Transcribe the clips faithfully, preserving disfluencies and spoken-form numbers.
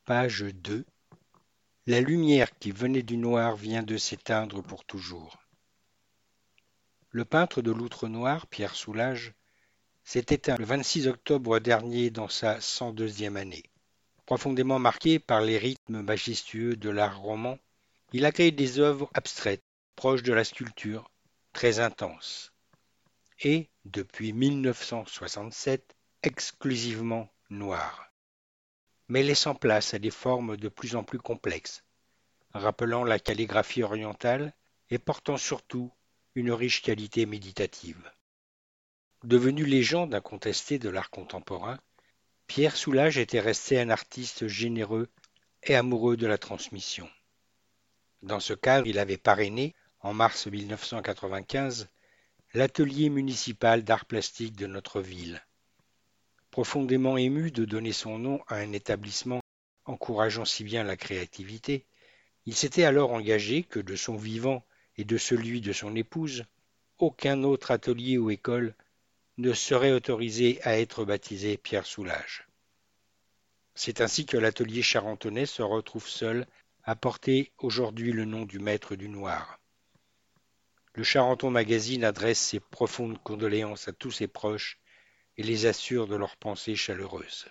Page deux. La lumière qui venait du noir vient de s'éteindre pour toujours. Le peintre de l'Outre-Noir, Pierre Soulages, s'est éteint le vingt-six octobre dernier dans sa cent deuxième année. Profondément marqué par les rythmes majestueux de l'art roman, il a créé des œuvres abstraites, proches de la sculpture, très intenses, et, depuis mille neuf cent soixante-sept, exclusivement noires, mais laissant place à des formes de plus en plus complexes, rappelant la calligraphie orientale et portant surtout une riche qualité méditative. Devenu légende incontestée de l'art contemporain, Pierre Soulages était resté un artiste généreux et amoureux de la transmission. Dans ce cadre, il avait parrainé, en mars mille neuf cent quatre-vingt-quinze, l'atelier municipal d'art plastique de notre ville. Profondément ému de donner son nom à un établissement encourageant si bien la créativité, il s'était alors engagé que de son vivant et de celui de son épouse, aucun autre atelier ou école ne serait autorisé à être baptisé Pierre Soulages. C'est ainsi que l'atelier charentonais se retrouve seul à porter aujourd'hui le nom du maître du noir. Le Charenton Magazine adresse ses profondes condoléances à tous ses proches et les assure de leurs pensées chaleureuses.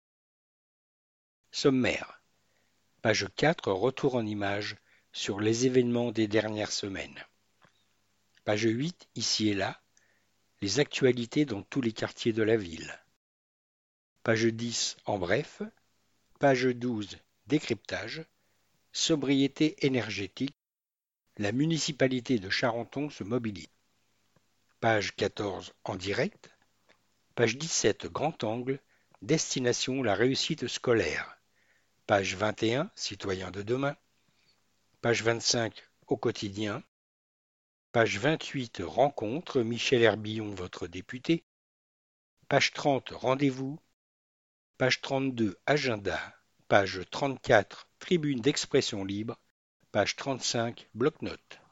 Sommaire. Page quatre, retour en images sur les événements des dernières semaines. Page huit, ici et là, les actualités dans tous les quartiers de la ville. Page dix, en bref. Page douze, décryptage. Sobriété énergétique. La municipalité de Charenton se mobilise. Page quatorze, en direct. Page dix-sept, grand angle. Destination la réussite scolaire. Page vingt et un, citoyens de demain. Page vingt-cinq, au quotidien. Page vingt-huit, rencontre, Michel Herbillon, votre député. Page trente, rendez-vous. Page trente-deux, agenda. Page trente-quatre, tribune d'expression libre. Page trente-cinq, bloc-notes.